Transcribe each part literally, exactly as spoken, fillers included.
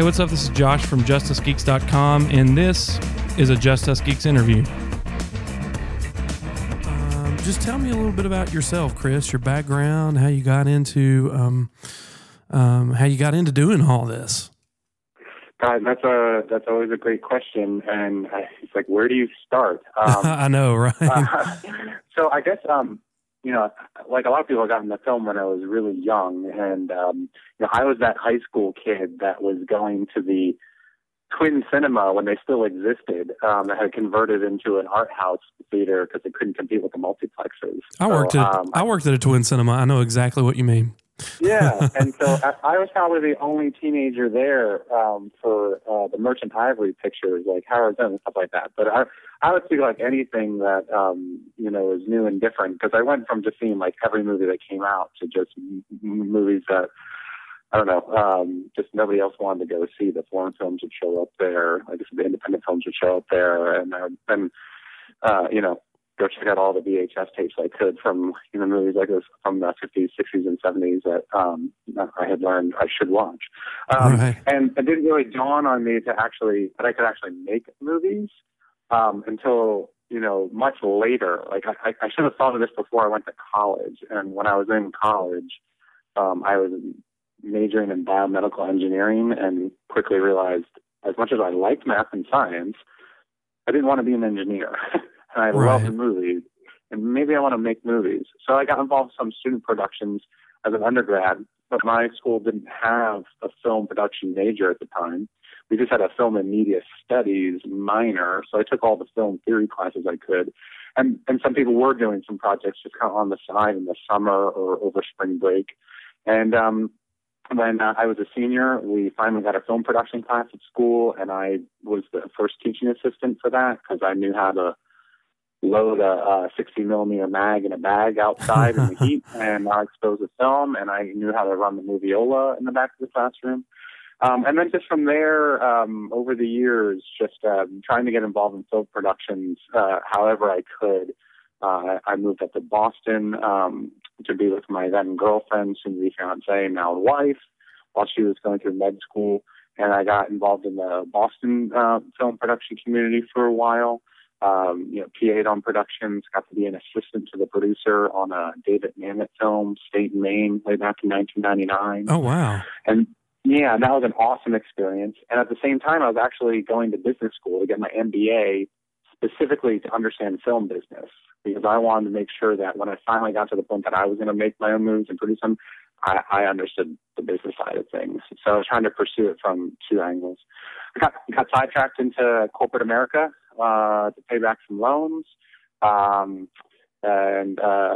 Hey, what's up? This is Josh from Just Us Geeks dot com, and this is a Just Us Geeks interview. Um, just tell me a little bit about yourself, Chris, your background, how you got into um, um, how you got into doing all this. God, that's a that's always a great question, and I, it's like, where do you start? Um, I know, right? uh, so I guess um, you know, like a lot of people got into film when I was really young, and um, you know, I was that high school kid that was going to the Twin Cinema when they still existed, um, that had converted into an art house theater because they couldn't compete with the multiplexes. I worked so, at um, I worked at a Twin Cinema. I know exactly what you mean. Yeah, and so I, I was probably the only teenager there um, for uh, the Merchant Ivory pictures, like Howard Stern and stuff like that. But I, I would see like anything that um, you know is new and different, because I went from just seeing like every movie that came out to just m- movies that I don't know, um, just nobody else wanted to go see. The foreign films would show up there, I guess the independent films would show up there, and then uh, you know. go check out all the V H S tapes I could from you know movies like this from the fifties, sixties, and seventies that um, I had learned I should watch. Um, Right. And it didn't really dawn on me to actually that I could actually make movies um, until you know much later. Like I, I should have thought of this before I went to college. And when I was in college, um, I was majoring in biomedical engineering and quickly realized, as much as I liked math and science, I didn't want to be an engineer. And I Right. love movies, and maybe I want to make movies. So I got involved in some student productions as an undergrad, but my school didn't have a film production major at the time. We just had a film and media studies minor, so I took all the film theory classes I could. And, and some people were doing some projects just kind of on the side in the summer or over spring break. And um, when uh, I was a senior, we finally got a film production class at school, and I was the first teaching assistant for that because I knew how to load a, a sixty millimeter mag in a bag outside in the heat, and I exposed the film, and I knew how to run the moviola in the back of the classroom. Um, and then just from there, um, over the years, just um, trying to get involved in film productions uh, however I could. Uh, I moved up to Boston um, to be with my then girlfriend, soon to be fiance, now wife, while she was going through med school. And I got involved in the Boston uh, film production community for a while. Um, you know, P A'd on productions, got to be an assistant to the producer on a David Mamet film, State and Maine, way back in nineteen ninety-nine. Oh, wow. And yeah, that was an awesome experience. And at the same time, I was actually going to business school to get my M B A specifically to understand film business, because I wanted to make sure that when I finally got to the point that I was going to make my own movies and produce them, I, I understood the business side of things. So I was trying to pursue it from two angles. I got, got sidetracked into corporate America uh, to pay back some loans, um, and uh,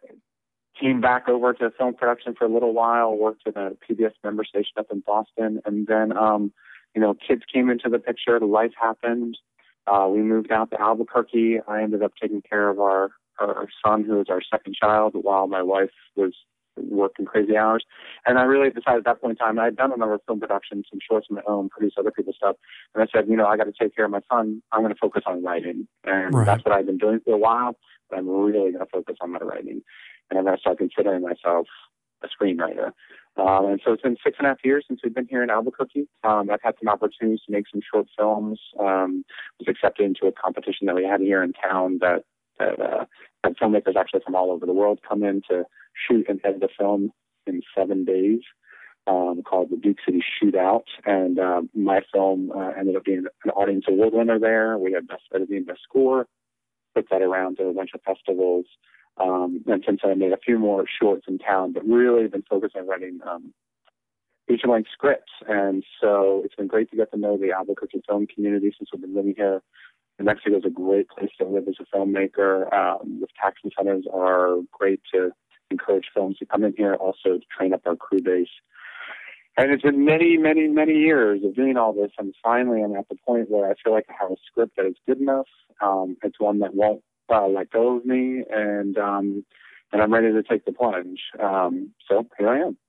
came back over to film production for a little while, worked at a P B S member station up in Boston, and then, um, you know, kids came into the picture, life happened. Uh, we moved out to Albuquerque. I ended up taking care of our, our son, who was our second child, while my wife was working crazy hours. And I really decided at that point in time, I had done a number of film productions, some shorts of my own, produced other people's stuff. And I said, you know, I got to take care of my son. I'm going to focus on writing. And Right. that's what I've been doing for a while, but I'm really going to focus on my writing. And I'm going to start considering myself a screenwriter. Um, and so it's been six and a half years since we've been here in Albuquerque. Um, I've had some opportunities to make some short films. Um, was accepted into a competition that we had here in town that, that uh, had filmmakers actually from all over the world come in to shoot and edit the film in seven days, um, called the Duke City Shootout. And uh, my film uh, ended up being an audience award winner there. We had best editing, best score, put that around to a bunch of festivals. Um, and since I made a few more shorts in town, but really been focused on writing um, feature-length scripts. And so it's been great to get to know the Albuquerque film community since we've been living here. New Mexico is a great place to live as a filmmaker. Um, the tax incentives are great to encourage films to come in here, also to train up our crew base. And it's been many, many, many years of doing all this, and finally I'm at the point where I feel like I have a script that is good enough. Um, it's one that won't uh, let go of me, and um, and I'm ready to take the plunge. Um, so here I am.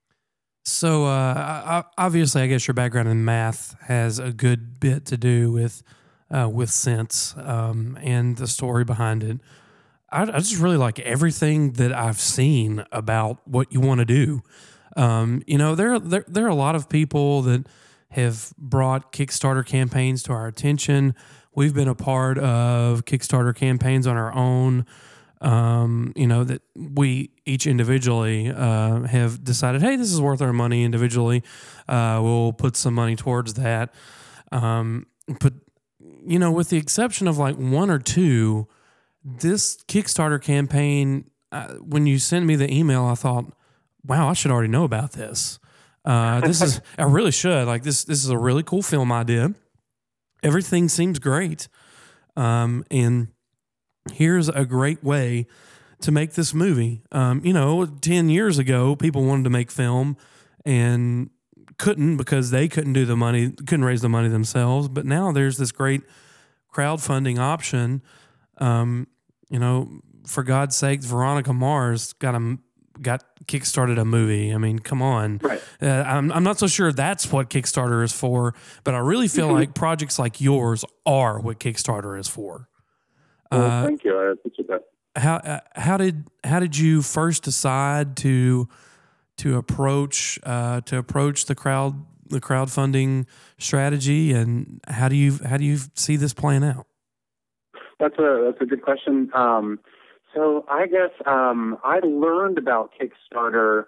So uh, obviously, I guess your background in math has a good bit to do with uh, with sense um, and the story behind it. I, I just really like everything that I've seen about what you want to do. Um, you know, there, there there are a lot of people that have brought Kickstarter campaigns to our attention. We've been a part of Kickstarter campaigns on our own. Um, you know, that we each individually uh, have decided, hey, this is worth our money individually. Uh, we'll put some money towards that. Um, but, you know, with the exception of like one or two, this Kickstarter campaign, uh, when you sent me the email, I thought, wow, I should already know about this. Uh, this is, I really should. Like this, this is a really cool film idea. Everything seems great. Um, and here's a great way to make this movie. Um, you know, ten years ago, people wanted to make film and couldn't because they couldn't do the money, couldn't raise the money themselves. But now there's this great crowdfunding option. Um, you know, for God's sake, Veronica Mars got a got kickstarted a movie. I mean, come on. Right. Uh, I'm I'm not so sure that's what Kickstarter is for, but I really feel like projects like yours are what Kickstarter is for. Well, uh, thank you. I appreciate that. How uh, how did how did you first decide to to approach uh, to approach the crowd the crowdfunding strategy, and how do you how do you see this playing out? That's a that's a good question. Um, so I guess um, I learned about Kickstarter.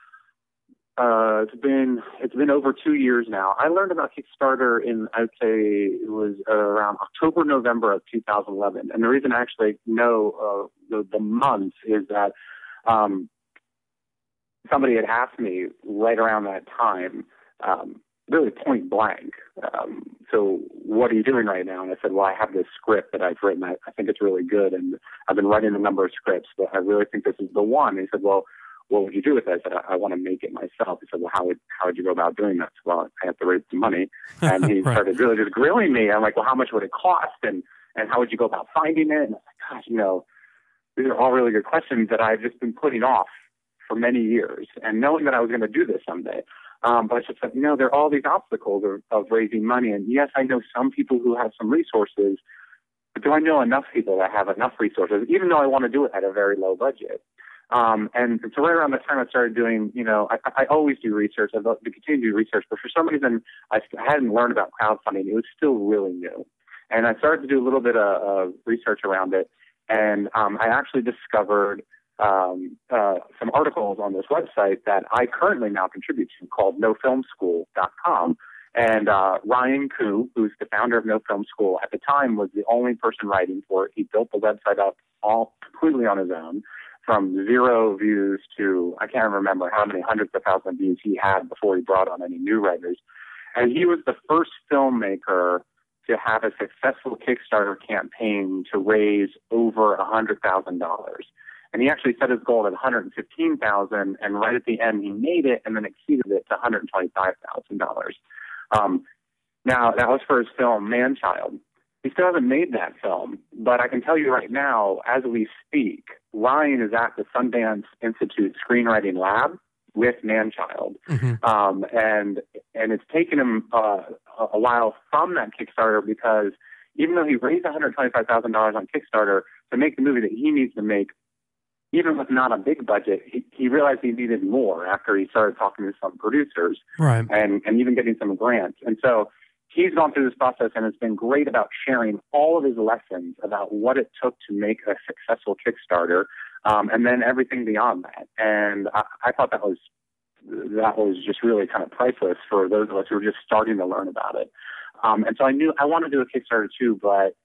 Uh, it's been it's been over two years now. I learned about Kickstarter in I'd say it was uh, around October, November of two thousand eleven. And the reason I actually know uh, the the months is that um, somebody had asked me right around that time, um, really point blank. Um, so what are you doing right now? And I said, well, I have this script that I've written. I, I think it's really good, and I've been writing a number of scripts, but I really think this is the one. And he said, well, what would you do with it? I said, I, I want to make it myself. He said, well, how would how would you go about doing that? Well, I have to raise some money. And he Right. started really just grilling me. I'm like, well, how much would it cost? And, and how would you go about finding it? And I was like, gosh, you know, these are all really good questions that I've just been putting off for many years, and knowing that I was going to do this someday. Um, but I just said, you know, there are all these obstacles of, of raising money. And yes, I know some people who have some resources, but do I know enough people that have enough resources, even though I want to do it at a very low budget? Um, and so right around the time I started doing, you know, I, I always do research. I'd love to continue to do research, but for some reason I hadn't learned about crowdfunding. It was still really new. And I started to do a little bit of, of research around it. And um, I actually discovered um, uh, some articles on this website that I currently now contribute to called no film school dot com. And uh, Ryan Koo, who's the founder of No Film School, at the time was the only person writing for it. He built the website up all completely on his own, from zero views to, I can't remember how many hundreds of thousands of views he had before he brought on any new writers. And he was the first filmmaker to have a successful Kickstarter campaign to raise over one hundred thousand dollars. And he actually set his goal at one hundred fifteen thousand dollars, and right at the end he made it and then exceeded it to one hundred twenty-five thousand dollars. Um, now, that was for his film, Man-Child. He still hasn't made that film, but I can tell you right now, as we speak, Ryan is at the Sundance Institute Screenwriting Lab with Man-Child. Mm-hmm. Um, and and it's taken him uh, a while from that Kickstarter, because even though he raised one hundred twenty-five thousand dollars on Kickstarter to make the movie that he needs to make, even with not a big budget, he, he realized he needed more after he started talking to some producers, right, and, and even getting some grants. And so he's gone through this process, and it's been great about sharing all of his lessons about what it took to make a successful Kickstarter, um, and then everything beyond that. And I, I thought that was that was just really kind of priceless for those of us who were just starting to learn about it. Um, and so I knew I wanted to do a Kickstarter too, but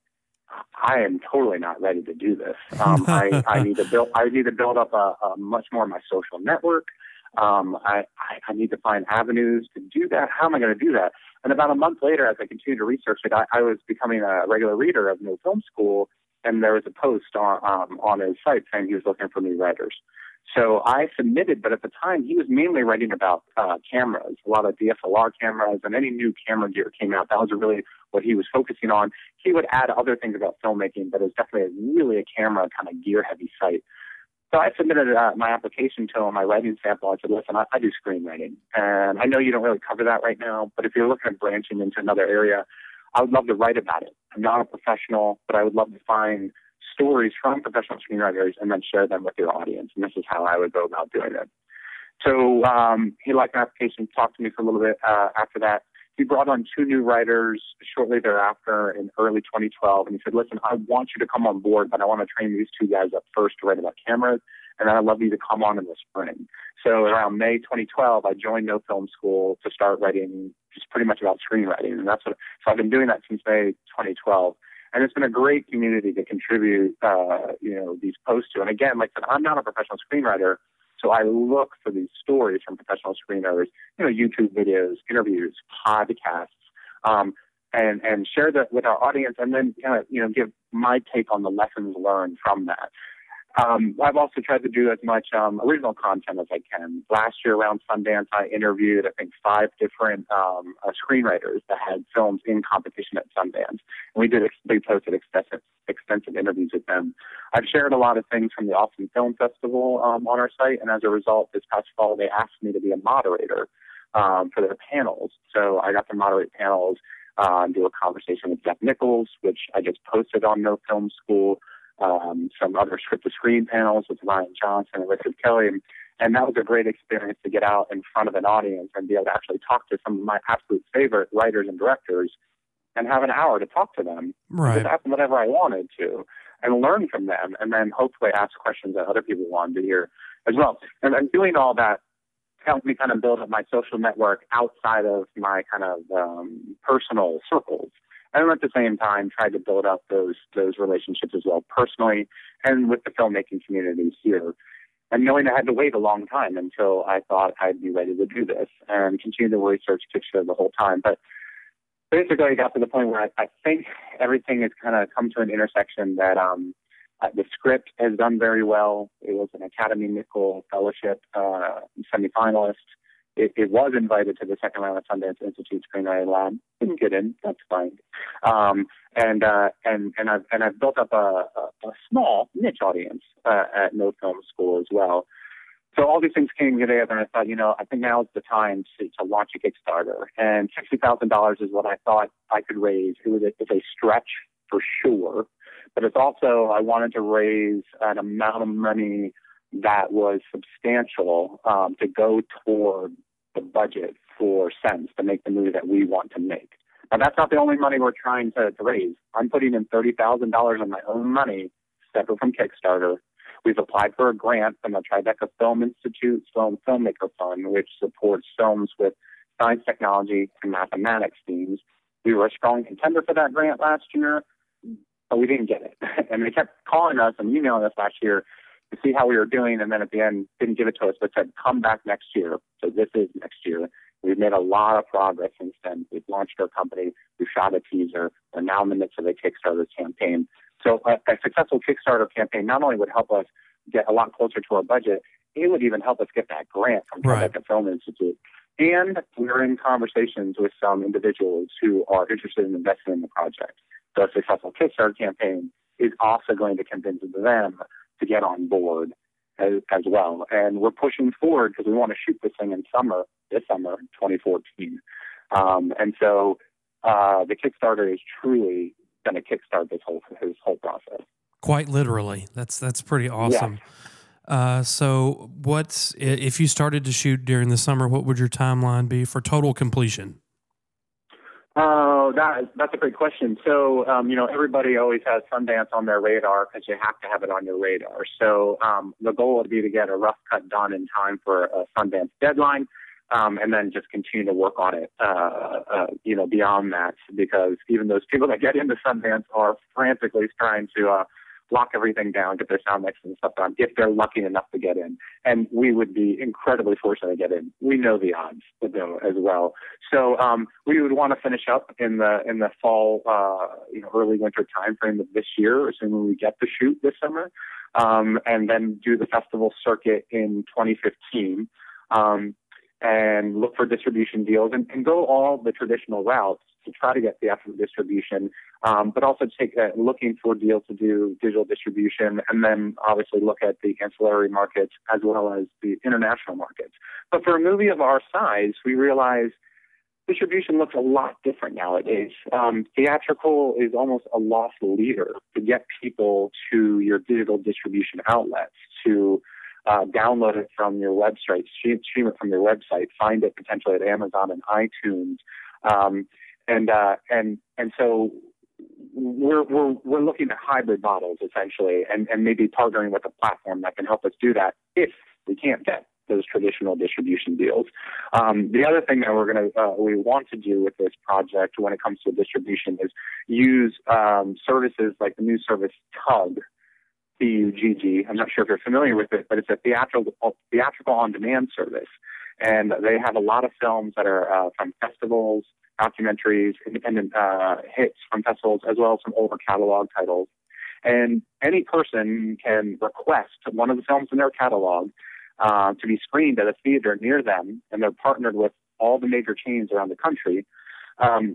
I am totally not ready to do this. Um, I, I need to build. I need to build up a, a much more of my social network. Um, I, I, I need to find avenues to do that. How am I going to do that? And about a month later, as I continued to research it, I, I was becoming a regular reader of No Film School, and there was a post on um, on his site saying he was looking for new writers. So I submitted, but at the time he was mainly writing about uh, cameras, a lot of D S L R cameras, and any new camera gear came out. That was really what he was focusing on. He would add other things about filmmaking, but it was definitely a, really a camera kind of gear-heavy site. So I submitted uh, my application to him, my writing sample. I said, listen, I, I do screenwriting, and I know you don't really cover that right now, but if you're looking at branching into another area, I would love to write about it. I'm not a professional, but I would love to find stories from professional screenwriters and then share them with your audience. And this is how I would go about doing it. So um, he liked my application, talked to me for a little bit uh, after that. he brought on two new writers shortly thereafter in early twenty twelve. And he said, listen, I want you to come on board, but I want to train these two guys up first to write about cameras. And then I'd love you to come on in the spring. So around May twenty twelve, I joined No Film School to start writing just pretty much about screenwriting. And that's what, so I've been doing that since May twenty twelve. And it's been a great community to contribute, uh, you know, these posts to. And again, like I said, I'm not a professional screenwriter, so I look for these stories from professional screenwriters, you know, YouTube videos, interviews, podcasts, um, and and share that with our audience, and then kind of, you know, give my take on the lessons learned from that. Um, I've also tried to do as much um, original content as I can. Last year around Sundance, I interviewed, I think, five different um, uh, screenwriters that had films in competition at Sundance. And we did, we posted extensive, extensive interviews with them. I've shared a lot of things from the Austin Film Festival um, on our site, and as a result, this past fall, they asked me to be a moderator um, for their panels. So I got to moderate panels, uh, do a conversation with Jeff Nichols, which I just posted on No Film School. Um, some other script-to-screen panels with Ryan Johnson and Richard Kelly. And, and that was a great experience to get out in front of an audience and be able to actually talk to some of my absolute favorite writers and directors and have an hour to talk to them. Right. Just ask them whatever I wanted to and learn from them, and then hopefully ask questions that other people wanted to hear as well. And, and doing all that helped me kind of build up my social network outside of my kind of um, personal circles. And at the same time, tried to build up those those relationships as well, personally and with the filmmaking community here. And knowing I had to wait a long time until I thought I'd be ready to do this, and continue to research Kickstarter the whole time. But basically, I got to the point where I, I think everything has kind of come to an intersection that um, uh, the script has done very well. It was an Academy Nickel Fellowship uh, semifinalist. It, it was invited to the second round of Sundance Institute Screenwriting Lab. Didn't get in. That's fine. Um, and uh, and and I've and I've built up a, a, a small niche audience uh, at No Film School as well. So all these things came together, and I thought, you know, I think now is the time to, to launch a Kickstarter. And sixty thousand dollars is what I thought I could raise. It was a, it's a stretch for sure, but it's also I wanted to raise an amount of money that was substantial um, to go toward the budget for Sense to make the movie that we want to make. Now, that's not the only money we're trying to, to raise. I'm putting in thirty thousand dollars of my own money, separate from Kickstarter. We've applied for a grant from the Tribeca Film Institute Film Filmmaker Fund, which supports films with science, technology, and mathematics themes. We were a strong contender for that grant last year, but we didn't get it. And they kept calling us and emailing us last year to see how we were doing, and then at the end didn't give it to us, but said, come back next year. So this is next year. We've made a lot of progress since then. We've launched our company. We've shot a teaser. We're now in the midst of a Kickstarter campaign. So a, a successful Kickstarter campaign not only would help us get a lot closer to our budget, it would even help us get that grant from Right. Tribeca Film Institute. And we're in conversations with some individuals who are interested in investing in the project. So a successful Kickstarter campaign is also going to convince them to get on board as, as well. And we're pushing forward because we want to shoot this thing in summer, this summer, twenty fourteen. Um, and so uh, the Kickstarter is truly going to kickstart this whole this whole process. Quite literally. That's that's pretty awesome. Yeah. Uh, so what's, if you started to shoot during the summer, what would your timeline be for total completion? Oh, that, that's a great question. So, um, you know, everybody always has Sundance on their radar because you have to have it on your radar. So um, the goal would be to get a rough cut done in time for a Sundance deadline, um, and then just continue to work on it, uh, uh, you know, beyond that, because even those people that get into Sundance are frantically trying to uh, lock everything down, get their sound mix and stuff done, if they're lucky enough to get in. And we would be incredibly fortunate to get in. We know the odds, though, as well. So um, we would want to finish up in the in the fall, uh, you know, early winter timeframe of this year, assuming we get the shoot this summer, um, and then do the festival circuit in twenty fifteen. Um, and look for distribution deals and, and go all the traditional routes to try to get theatrical distribution, um, but also take uh, looking for deals to do digital distribution, and then obviously look at the ancillary markets as well as the international markets. But for a movie of our size, we realize distribution looks a lot different nowadays. Um, theatrical is almost a lost leader to get people to your digital distribution outlets, to Uh, download it from your website, stream, stream it from your website, find it potentially at Amazon and iTunes, Um, and uh, and and so we're we're we're looking at hybrid models essentially, and, and maybe partnering with a platform that can help us do that if we can't get those traditional distribution deals. Um, the other thing that we're going to uh, we want to do with this project when it comes to distribution is use um, services like the new service Tugg, T U G G. I'm not sure if you're familiar with it, but it's a theatrical theatrical on demand service, and they have a lot of films that are uh, from festivals, documentaries, independent uh, hits from festivals, as well as some older catalog titles. And any person can request one of the films in their catalog uh, to be screened at a theater near them, and they're partnered with all the major chains around the country. Um,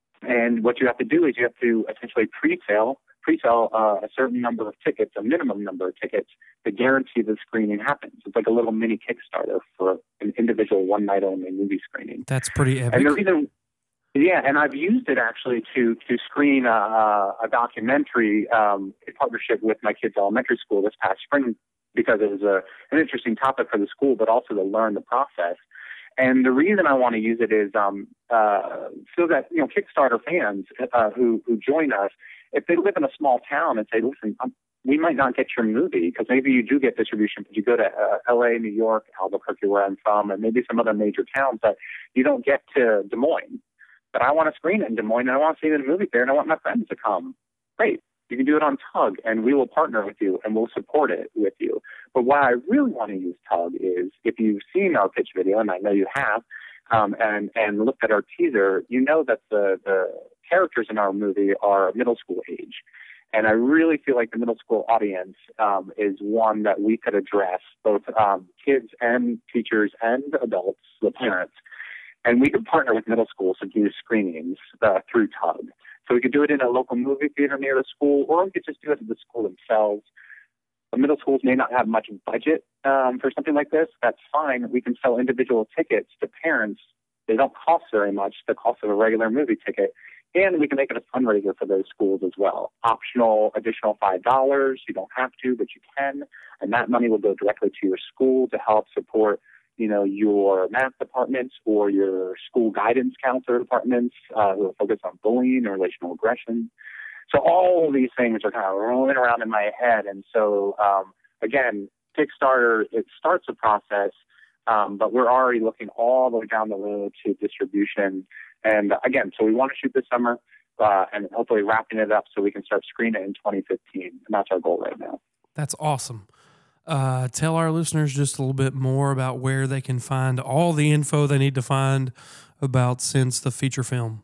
and what you have to do is you have to essentially pre-sale, pre-sell uh, a certain number of tickets, a minimum number of tickets, to guarantee the screening happens. It's like a little mini Kickstarter for an individual one-night-only movie screening. That's pretty epic. And the reason Yeah, and I've used it actually to to screen a, a documentary um, in partnership with my kids' elementary school this past spring, because it was a, an interesting topic for the school, but also to learn the process. And the reason I want to use it is um, uh, so that, you know, Kickstarter fans uh, who who join us, if they live in a small town and say, listen, I'm, we might not get your movie, because maybe you do get distribution, but you go to uh, L A, New York, Albuquerque, where I'm from, and maybe some other major towns that you don't get to Des Moines. But I want to screen it in Des Moines, and I want to see it in a movie theater, and I want my friends to come. Great. You can do it on Tugg, and we will partner with you, and we'll support it with you. But why I really want to use Tugg is, if you've seen our pitch video, and I know you have, um, and, and looked at our teaser, you know that the, the characters in our movie are middle school age. And I really feel like the middle school audience um, is one that we could address, both um, kids and teachers and adults, the parents. And we could partner with middle schools to do screenings uh, through Tugg. So we could do it in a local movie theater near the school, or we could just do it at the school themselves. The middle schools may not have much budget um, for something like this. That's fine. We can sell individual tickets to parents. They don't cost very much, the cost of a regular movie ticket. And we can make it a fundraiser for those schools as well. Optional, additional five dollars. You don't have to, but you can. And that money will go directly to your school to help support, you know, your math departments or your school guidance counselor departments uh, who are focused on bullying or relational aggression. So all of these things are kind of rolling around in my head. And so, um, again, Kickstarter, it starts a process, um, but we're already looking all the way down the road to distribution. And again, so we want to shoot this summer uh, and hopefully wrapping it up so we can start screening it in twenty fifteen. And that's our goal right now. That's awesome. Uh, tell our listeners just a little bit more about where they can find all the info they need to find about Sense, the feature film.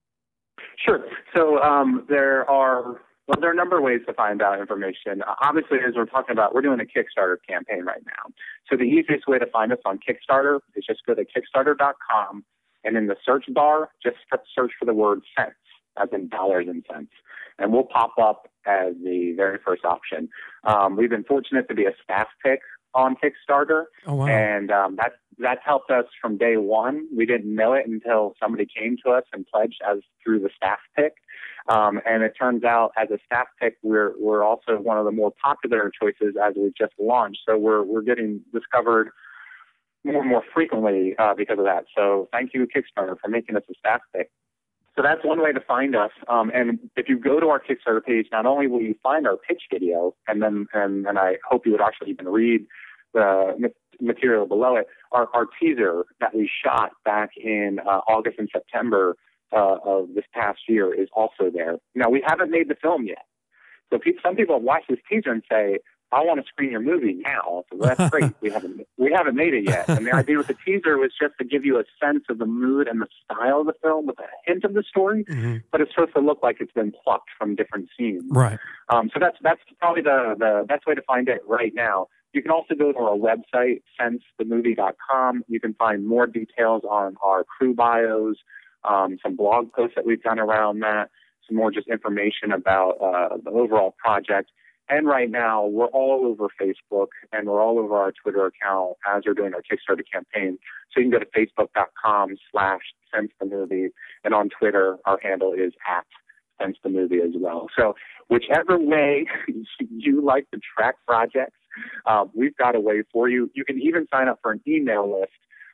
Sure. So um, there are well, there are a number of ways to find out information. Uh, obviously, as we're talking about, we're doing a Kickstarter campaign right now. So the easiest way to find us on Kickstarter is just go to kickstarter dot com, and in the search bar, just search for the word cents, as in dollars and cents, and we'll pop up as the very first option. Um, we've been fortunate to be a staff pick on Kickstarter, oh, wow. and um, that that's helped us from day one. We didn't know it until somebody came to us and pledged as through the staff pick. Um, and it turns out, as a staff pick, we're we're also one of the more popular choices as we've just launched. So we're we're getting discovered more and more frequently uh, because of that. So thank you, Kickstarter, for making us a staff pick. So that's one way to find us. Um, and if you go to our Kickstarter page, not only will you find our pitch video, and then and, and I hope you would actually even read the material below it, our, our teaser that we shot back in uh, August and September uh, of this past year is also there. Now, we haven't made the film yet. So people, some people watch this teaser and say, I want to screen your movie now. So that's great. we haven't we haven't made it yet. And the idea with the teaser was just to give you a sense of the mood and the style of the film with a hint of the story, mm-hmm. but it's supposed to look like it's been plucked from different scenes. Right. Um, so that's that's probably the, the best way to find it right now. You can also go to our website, sense the movie dot com. You can find more details on our crew bios, um, some blog posts that we've done around that, some more just information about uh, the overall project. And right now, we're all over Facebook, and we're all over our Twitter account as we're doing our Kickstarter campaign. So you can go to facebook dot com slash sense the movie, and on Twitter, our handle is at sense the movie as well. So whichever way you like to track projects, uh, we've got a way for you. You can even sign up for an email list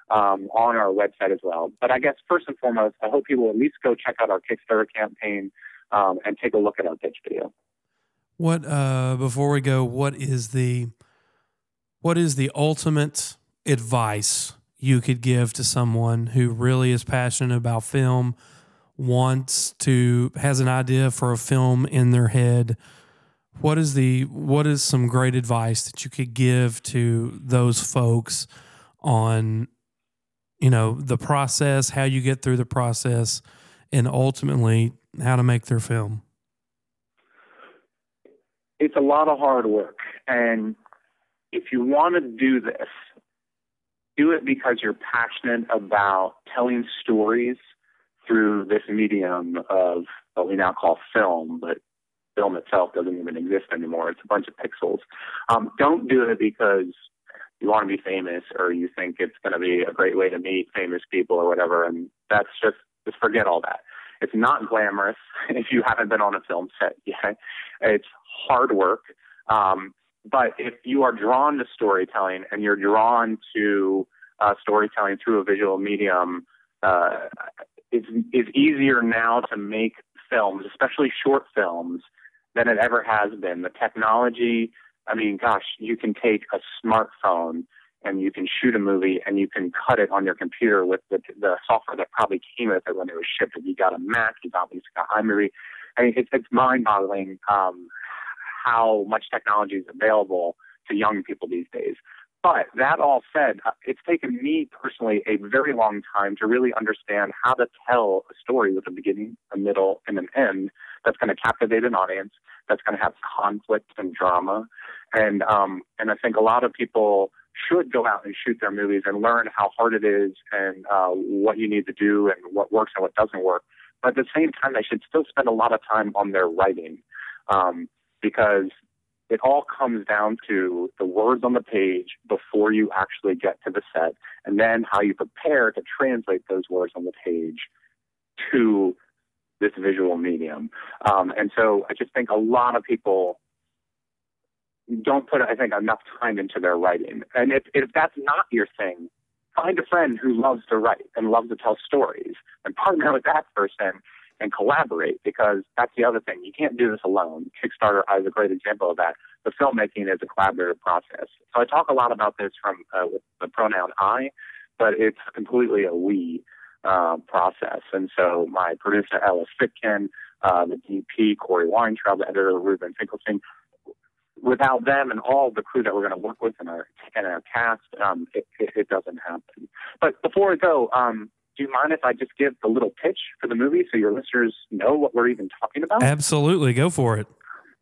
um, on our website as well. But I guess first and foremost, I hope people at least go check out our Kickstarter campaign um, and take a look at our pitch video. What uh, before we go, what is the what is the ultimate advice you could give to someone who really is passionate about film, wants to has an idea for a film in their head? What is the what is some great advice that you could give to those folks on, you know, the process, how you get through the process, and ultimately how to make their film? It's a lot of hard work, and if you want to do this, do it because you're passionate about telling stories through this medium of what we now call film, but film itself doesn't even exist anymore. It's a bunch of pixels. Um, don't do it because you want to be famous or you think it's going to be a great way to meet famous people or whatever, and that's just, just forget all that. It's not glamorous if you haven't been on a film set yet. It's hard work. Um, but if you are drawn to storytelling and you're drawn to uh, storytelling through a visual medium, uh, it's, it's easier now to make films, especially short films, than it ever has been. The technology, I mean, gosh, you can take a smartphone and you can shoot a movie and you can cut it on your computer with the, the software that probably came with it when it was shipped. If you got a Mac, you obviously got iMovie. I mean, it's, it's mind-boggling um, how much technology is available to young people these days. But that all said, uh, it's taken me personally a very long time to really understand how to tell a story with a beginning, a middle, and an end that's going to captivate an audience, that's going to have conflict and drama. And um, and I think a lot of people should go out and shoot their movies and learn how hard it is and uh, what you need to do and what works and what doesn't work. But at the same time, they should still spend a lot of time on their writing um, because it all comes down to the words on the page before you actually get to the set, and then how you prepare to translate those words on the page to this visual medium. Um, and so I just think a lot of people don't put, I think, enough time into their writing. And if, if that's not your thing, find a friend who loves to write and loves to tell stories and partner with that person and collaborate, because that's the other thing. You can't do this alone. Kickstarter is a great example of that. The filmmaking is a collaborative process. So I talk a lot about this from uh, with the pronoun I, but it's completely a we uh, process. And so my producer, Ellis Fitkin, uh, the D P, Corey Weintraub, the editor, Ruben Finkelstein, without them and all the crew that we're going to work with in our, in our cast, um, it, it, it doesn't happen. But before I go, um, do you mind if I just give the little pitch for the movie so your listeners know what we're even talking about? Absolutely. Go for it.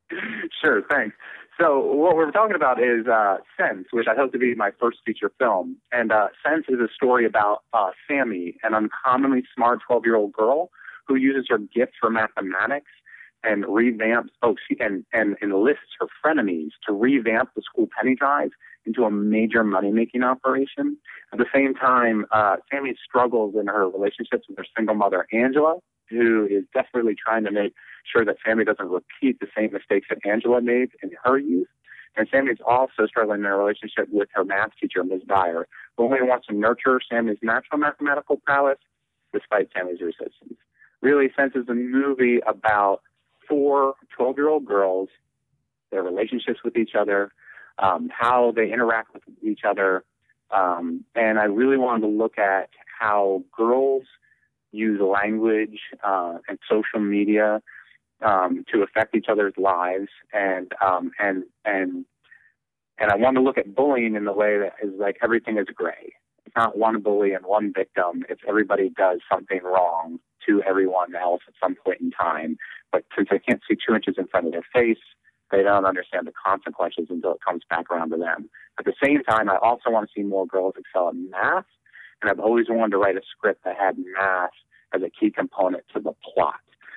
Sure, thanks. So what we're talking about is uh, Sense, which I hope to be my first feature film. And uh, Sense is a story about uh, Sammy, an uncommonly smart twelve-year-old girl who uses her gift for mathematics and revamps, oh, she, and, and enlists her frenemies to revamp the school penny drive into a major money-making operation. At the same time, uh, Sammy struggles in her relationships with her single mother, Angela, who is desperately trying to make sure that Sammy doesn't repeat the same mistakes that Angela made in her youth. And Sammy's also struggling in a relationship with her math teacher, Miz Dyer, who only wants to nurture Sammy's natural mathematical prowess despite Sammy's resistance. Really, Sense is a movie about four twelve-year-old girls, their relationships with each other, um, how they interact with each other. Um, and I really wanted to look at how girls use language uh, and social media um, to affect each other's lives. And, um, and, and, and I want to look at bullying in the way that is like everything is gray. It's not one bully and one victim. It's everybody does something wrong to everyone else at some point in time. But since they can't see two inches in front of their face, they don't understand the consequences until it comes back around to them. At the same time, I also want to see more girls excel in math, and I've always wanted to write a script that had math as a key component to the plot.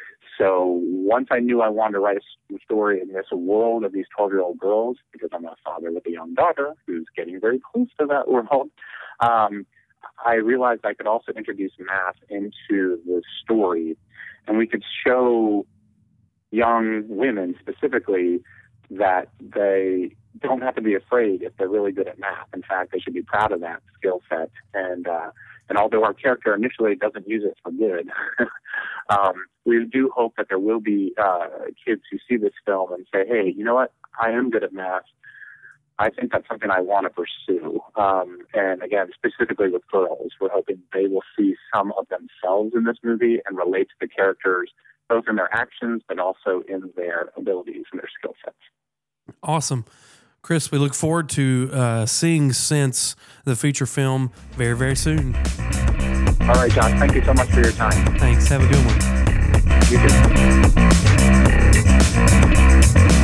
So once I knew I wanted to write a story in this world of these twelve-year-old girls, because I'm a father with a young daughter who's getting very close to that world, um, I realized I could also introduce math into the story, and we could show young women specifically that they don't have to be afraid if they're really good at math. In fact, they should be proud of that skill set. And uh, and although our character initially doesn't use it for good, um, we do hope that there will be uh, kids who see this film and say, hey, you know what? I am good at math. I think that's something I want to pursue. Um, and again, specifically with girls, we're hoping they will see some of themselves in this movie and relate to the characters, both in their actions, but also in their abilities and their skill sets. Awesome. Chris, we look forward to uh, seeing Sense, the feature film, very, very soon. All right, Josh. Thank you so much for your time. Thanks. Have a good one. You too.